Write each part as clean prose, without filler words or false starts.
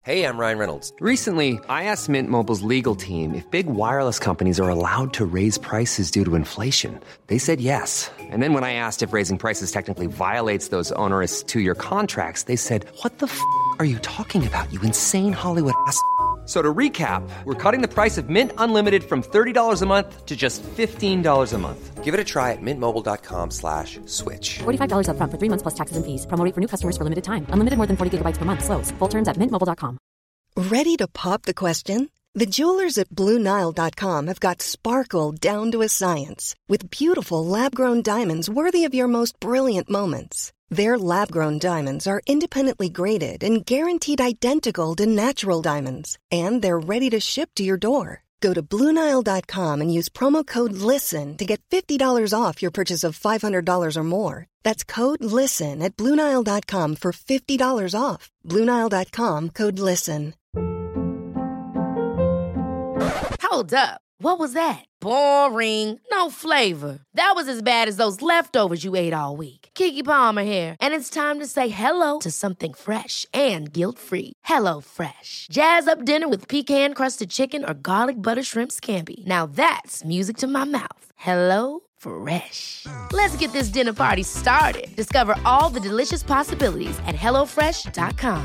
Hey, I'm Ryan Reynolds. Recently, I asked Mint Mobile's legal team if big wireless companies are allowed to raise prices due to inflation. They said yes. And then when I asked if raising prices technically violates those onerous two-year contracts, they said, "What the are you talking about, you insane Hollywood ass?" So to recap, we're cutting the price of Mint Unlimited from $30 a month to just $15 a month. Give it a try at mintmobile.com/switch. $45 up front for 3 months plus taxes and fees. Promo rate for new customers for limited time. Unlimited more than 40 gigabytes per month. Slows full terms at mintmobile.com. Ready to pop the question? The jewelers at BlueNile.com have got sparkle down to a science with beautiful lab-grown diamonds worthy of your most brilliant moments. Their lab-grown diamonds are independently graded and guaranteed identical to natural diamonds, and they're ready to ship to your door. Go to BlueNile.com and use promo code LISTEN to get $50 off your purchase of $500 or more. That's code LISTEN at BlueNile.com for $50 off. BlueNile.com, code LISTEN. Hold up. What was that? Boring. No flavor. That was as bad as those leftovers you ate all week. Keke Palmer here, and it's time to say hello to something fresh and guilt-free. Hello Fresh. Jazz up dinner with pecan-crusted chicken or garlic butter shrimp scampi. Now that's music to my mouth. Hello Fresh. Let's get this dinner party started. Discover all the delicious possibilities at hellofresh.com.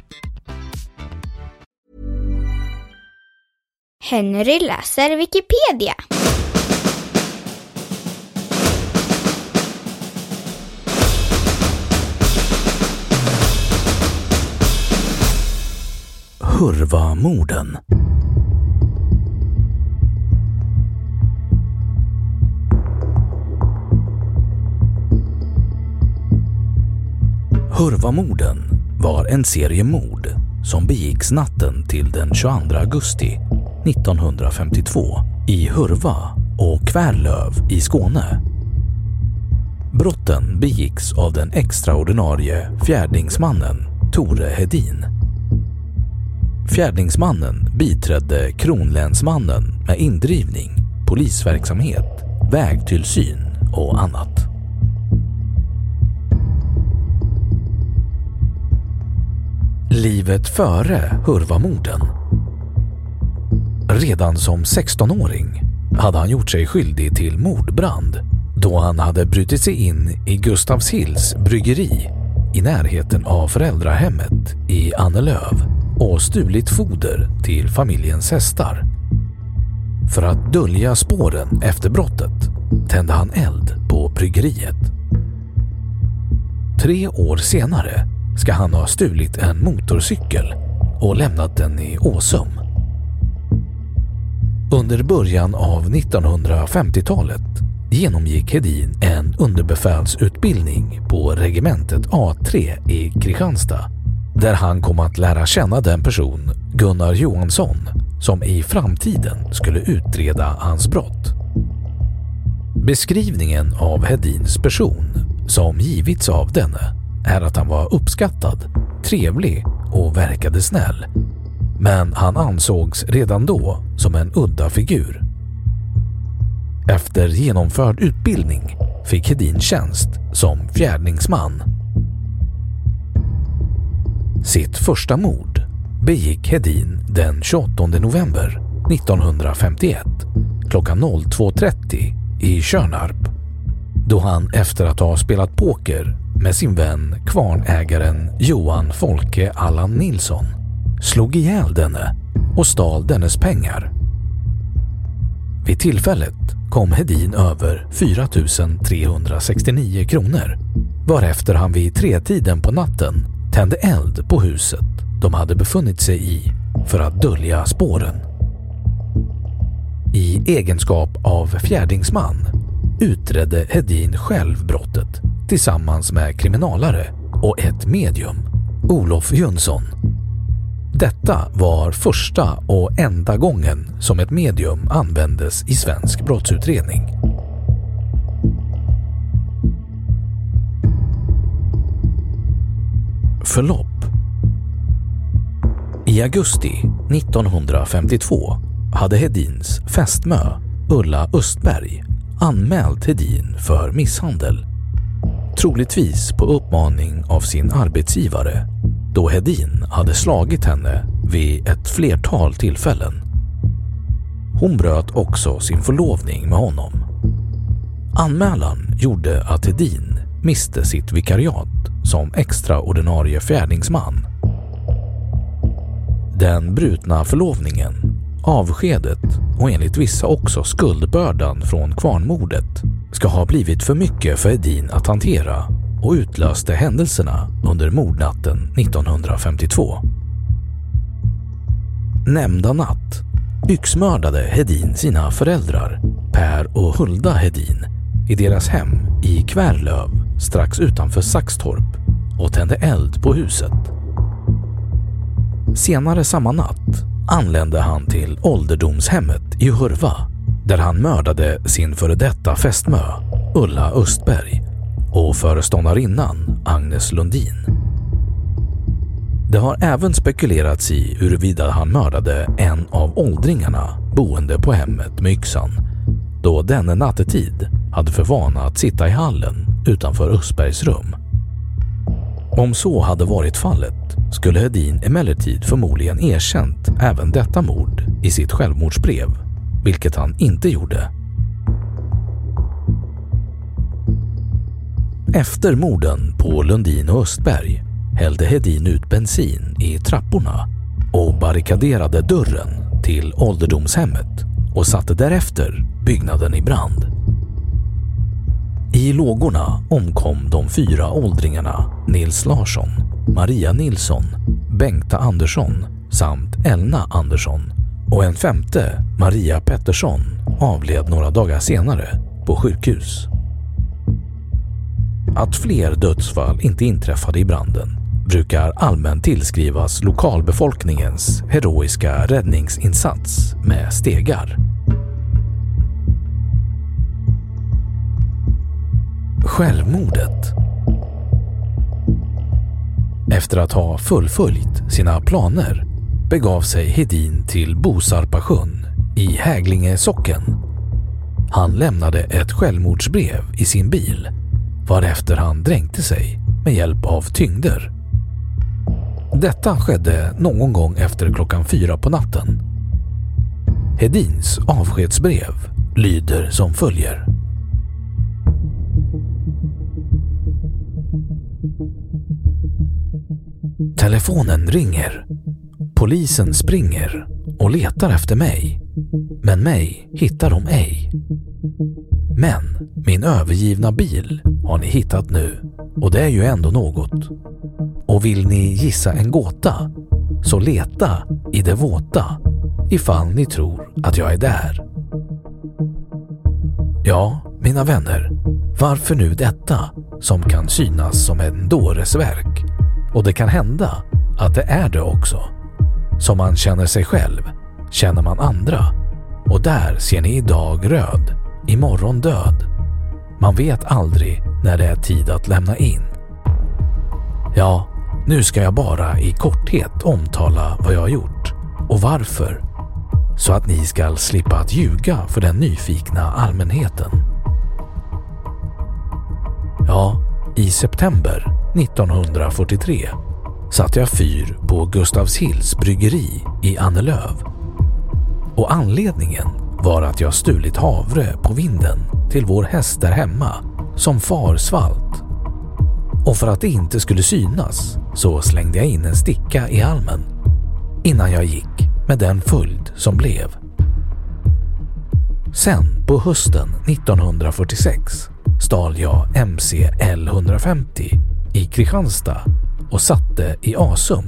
Henry läser Wikipedia. Hurva-morden. Hurva-morden var en serie mord som begicks natten till den 22 augusti 1952 i Hurva och Kvärlöv i Skåne. Brotten begicks av den extraordinarie fjärdingsmannen Tore Hedin. Fjärdingsmannen biträdde kronlänsmannen med indrivning, polisverksamhet, vägtillsyn och annat. Livet före Hurva-morden. Redan som 16-åring hade han gjort sig skyldig till mordbrand då han hade brutit sig in i Gustavshills bryggeri i närheten av föräldrahemmet i Annelöv och stulit foder till familjens hästar. För att dölja spåren efter brottet tände han eld på bryggeriet. 3 år senare ska han ha stulit en motorcykel och lämnat den i Åsum. Under början av 1950-talet genomgick Hedin en underbefälsutbildning på regementet A3 i Kristianstad, där han kom att lära känna den person, Gunnar Johansson, som i framtiden skulle utreda hans brott. Beskrivningen av Hedins person som givits av denne är att han var uppskattad, trevlig och verkade snäll. Men han ansågs redan då som en udda figur. Efter genomförd utbildning fick Hedin tjänst som fjärdingsman. Sitt första mord begick Hedin den 28 november 1951 klockan 02.30 i Tjörnarp, då han efter att ha spelat poker med sin vän kvarnägaren Johan Folke Allan Nilsson slog ihjäl denne och stal dennes pengar. Vid tillfället kom Hedin över 4 369 kronor, varefter han vid 3-tiden på natten tände eld på huset de hade befunnit sig i för att dölja spåren. I egenskap av fjärdingsman utredde Hedin själv brottet tillsammans med kriminalare och ett medium, Olof Jönsson. Detta var första och enda gången som ett medium användes i svensk brottsutredning. Förlopp. I augusti 1952 hade Hedins fästmö Ulla Östberg anmält Hedin för misshandel. Troligtvis på uppmaning av sin arbetsgivare, då Hedin hade slagit henne vid ett flertal tillfällen. Hon bröt också sin förlovning med honom. Anmälan gjorde att Hedin miste sitt vikariat som extraordinarie fjärdingsman. Den brutna förlovningen, avskedet och enligt vissa också skuldbördan från kvarnmordet ska ha blivit för mycket för Hedin att hantera och utlöste händelserna under mordnatten 1952. Nämnda natt yxmördade Hedin sina föräldrar, Per och Hulda Hedin, i deras hem i Kvärlöv strax utanför Saxtorp och tände eld på huset. Senare samma natt anlände han till ålderdomshemmet i Hurva där han mördade sin före detta fästmö Ulla Östberg och föreståndarinnan Agnes Lundin. Det har även spekulerats i huruvida han mördade en av åldringarna boende på hemmet med yxan, då denne nattetid hade för vana att sitta i hallen utanför Östbergs rum. Om så hade varit fallet skulle Hedin emellertid förmodligen erkänt även detta mord i sitt självmordsbrev, vilket han inte gjorde. Efter morden på Lundin och Östberg hällde Hedin ut bensin i trapporna och barrikaderade dörren till ålderdomshemmet och satte därefter byggnaden i brand. I lågorna omkom de 4 åldringarna Nils Larsson, Maria Nilsson, Bengta Andersson samt Elna Andersson, och en 5:e, Maria Pettersson, avled några dagar senare på sjukhus. Att fler dödsfall inte inträffade i branden brukar allmänt tillskrivas lokalbefolkningens heroiska räddningsinsats med stegar. Självmordet. Efter att ha fullföljt sina planer begav sig Hedin till Bosarpasjön i Häglinge socken. Han lämnade ett självmordsbrev i sin bil, varefter han dränkte sig med hjälp av tyngder. Detta skedde någon gång efter klockan 4 på natten. Hedins avskedsbrev lyder som följer. Telefonen ringer. Polisen springer och letar efter mig. Men mig hittar de ej. Men min övergivna bil har ni hittat nu, och det är ju ändå något. Och vill ni gissa en gåta, så leta i det våta ifall ni tror att jag är där. Ja, mina vänner, varför nu detta som kan synas som en dåres verk? Och det kan hända att det är det också. Som man känner sig själv, känner man andra. Och där ser ni idag röd, imorgon död. Man vet aldrig när det är tid att lämna in. Ja, nu ska jag bara i korthet omtala vad jag har gjort och varför. Så att ni ska slippa att ljuga för den nyfikna allmänheten. Ja, i september 1943 satte jag fyr på Gustavshills bryggeri i Annelöv. Och anledningen var att jag stulit havre på vinden till vår häst där hemma som far svalt. Och för att det inte skulle synas så slängde jag in en sticka i halmen innan jag gick, med den följd som blev. Sen på hösten 1946 stal jag MC L150 i Kristianstad och satte i Asum.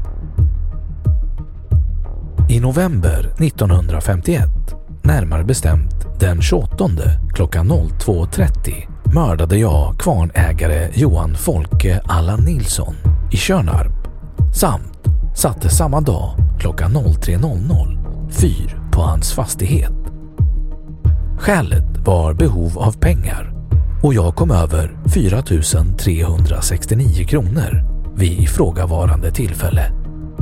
I november 1951, närmare bestämt den 28:e klockan 02:30, mördade jag kvarnägare Johan Folke Allan Nilsson i Tjörnarp samt satte samma dag klockan 03:00 fyr på hans fastighet. Skälet var behov av pengar och jag kom över 4 369 kronor vid ifrågavarande tillfälle.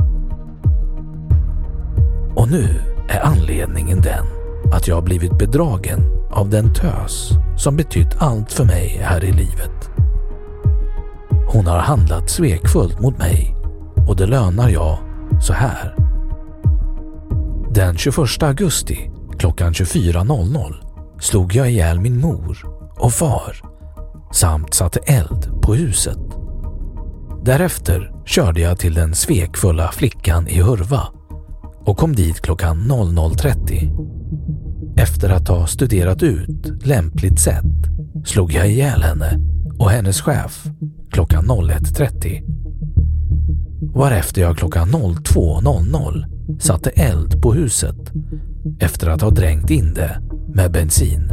Och nu är anledningen den att jag blivit bedragen av den tös som betytt allt för mig här i livet. Hon har handlat svekfullt mot mig och det lönar jag så här. Den 21 augusti klockan 24.00 slog jag ihjäl min mor och far samt satte eld på huset. Därefter körde jag till den svekfulla flickan i Hurva och kom dit klockan 00.30. Efter att ha studerat ut lämpligt sätt slog jag ihjäl henne och hennes chef klockan 01.30. Varefter jag klockan 02.00 satte eld på huset efter att ha dränkt in det med bensin.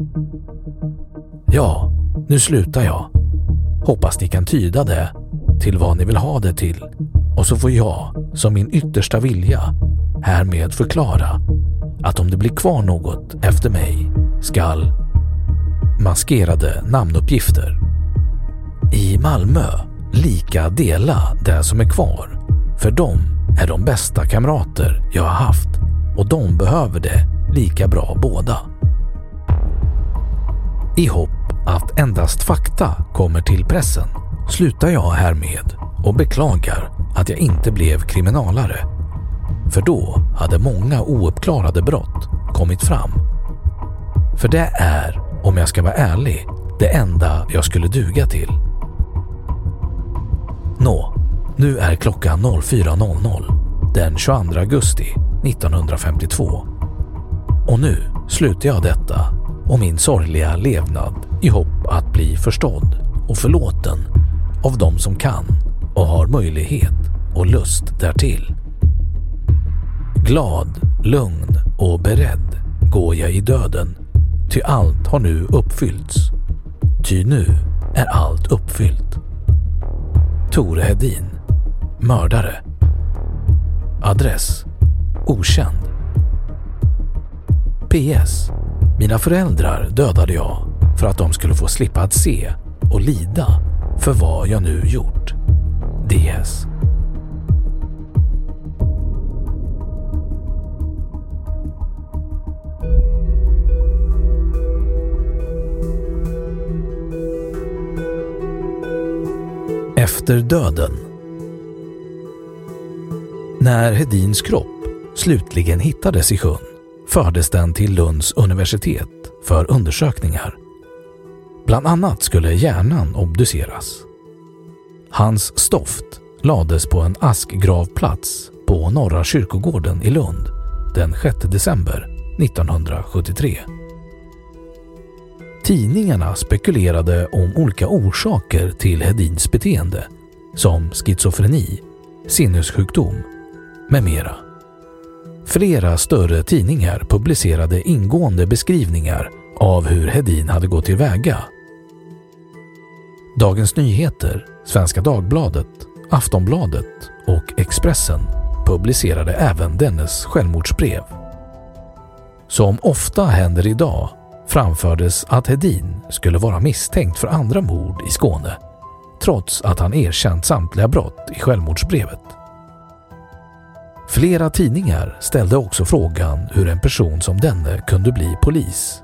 Ja, nu slutar jag. Hoppas ni kan tyda det till vad ni vill ha det till, och så får jag som min yttersta vilja härmed förklara att om det blir kvar något efter mig skall maskerade namnuppgifter. I Malmö lika dela det som är kvar, för de är de bästa kamrater jag har haft och de behöver det lika bra båda. I hopp att endast fakta kommer till pressen slutar jag härmed och beklagar att jag inte blev kriminalare, för då hade många ouppklarade brott kommit fram. För det är, om jag ska vara ärlig, det enda jag skulle duga till. Nå, nu är klockan 04.00 den 22 augusti 1952. Och nu slutar jag detta och min sorgliga levnad i hopp att bli förstådd och förlåten av de som kan och har möjlighet och lust därtill. Glad, lugn och beredd går jag i döden, ty allt har nu uppfyllts. Ty nu är allt uppfyllt. Tore Hedin, mördare. Adress okänd. PS. Mina föräldrar dödade jag för att de skulle få slippa att se och lida för vad jag nu gjort. DS. Efter döden. När Hedins kropp slutligen hittades i sjön fördes den till Lunds universitet för undersökningar. Bland annat skulle hjärnan obduceras. Hans stoft lades på en askgravplats på Norra kyrkogården i Lund den 6 december 1973. Tidningarna spekulerade om olika orsaker till Hedins beteende, som schizofreni, sinnessjukdom med mera. Flera större tidningar publicerade ingående beskrivningar av hur Hedin hade gått tillväga. Dagens Nyheter, Svenska Dagbladet, Aftonbladet och Expressen publicerade även dennes självmordsbrev. Som ofta händer idag framfördes att Hedin skulle vara misstänkt för andra mord i Skåne, trots att han erkänt samtliga brott i självmordsbrevet. Flera tidningar ställde också frågan hur en person som denne kunde bli polis.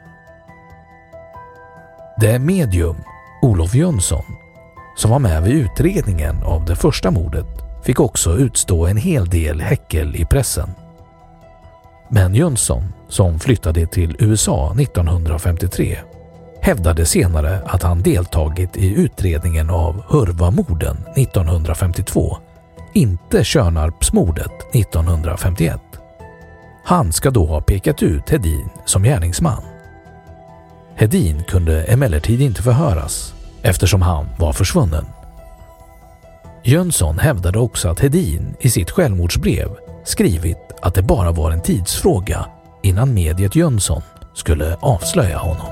Det medium, Olof Jönsson, som var med vid utredningen av det första mordet, fick också utstå en hel del häckel i pressen. Men Jönsson, som flyttade till USA 1953, hävdade senare att han deltagit i utredningen av Hurvamorden 1952, inte Tjörnarpsmordet 1951. Han ska då ha pekat ut Hedin som gärningsman. Hedin kunde emellertid inte förhöras eftersom han var försvunnen. Jönsson hävdade också att Hedin i sitt självmordsbrev skrivit att det bara var en tidsfråga innan mediet Jönsson skulle avslöja honom.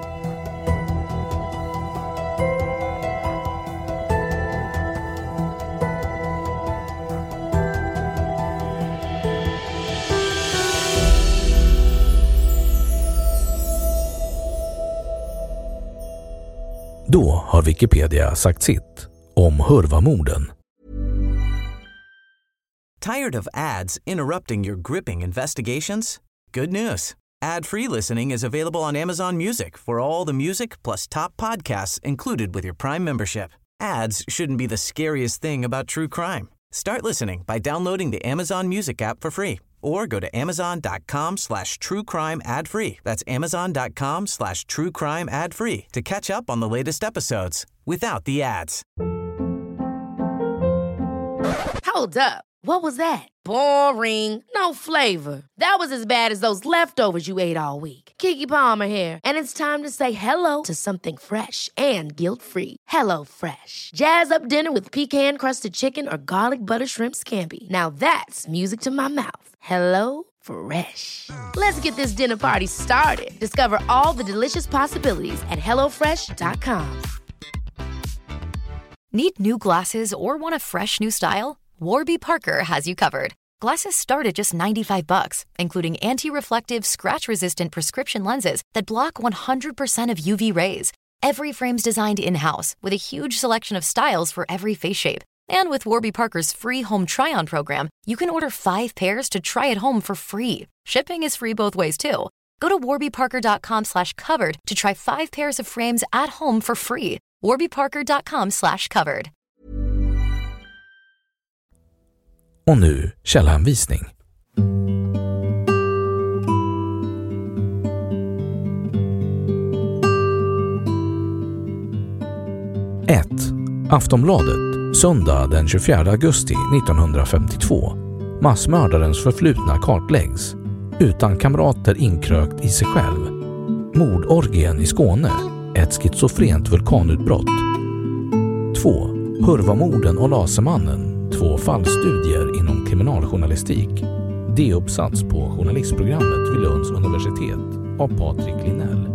Då har Wikipedia sagt sitt om Hurvamorden. Tired of ads interrupting your gripping investigations? Good news. Ad-free listening is available on Amazon Music for all the music plus top podcasts included with your Prime membership. Ads shouldn't be the scariest thing about true crime. Start listening by downloading the Amazon Music app for free or go to amazon.com/truecrime ad-free. That's amazon.com/truecrime ad-free to catch up on the latest episodes without the ads. Hold up. What was that? Boring. No flavor. That was as bad as those leftovers you ate all week. Keke Palmer here, and it's time to say hello to something fresh and guilt-free. Hello Fresh. Jazz up dinner with pecan-crusted chicken or garlic butter shrimp scampi. Now that's music to my mouth. Hello Fresh. Let's get this dinner party started. Discover all the delicious possibilities at hellofresh.com. Need new glasses or want a fresh new style? Warby Parker has you covered. Glasses start at just $95, including anti-reflective, scratch-resistant prescription lenses that block 100% of UV rays. Every frame's designed in-house with a huge selection of styles for every face shape. And with Warby Parker's free home try-on program, you can order 5 pairs to try at home for free. Shipping is free both ways, too. Go to warbyparker.com/covered to try 5 pairs of frames at home for free. warbyparker.com/covered. Och nu källhänvisning. 1. Aftonbladet, söndag den 24 augusti 1952. Massmördarens förflutna kartläggs. Utan kamrater inkrökt i sig själv. Mordorgien i Skåne. Ett schizofrent vulkanutbrott. 2. Hurvamorden och Lasermannen. 2 fallstudier inom kriminaljournalistik. D-uppsats på journalistprogrammet vid Lunds universitet av Patrik Linell.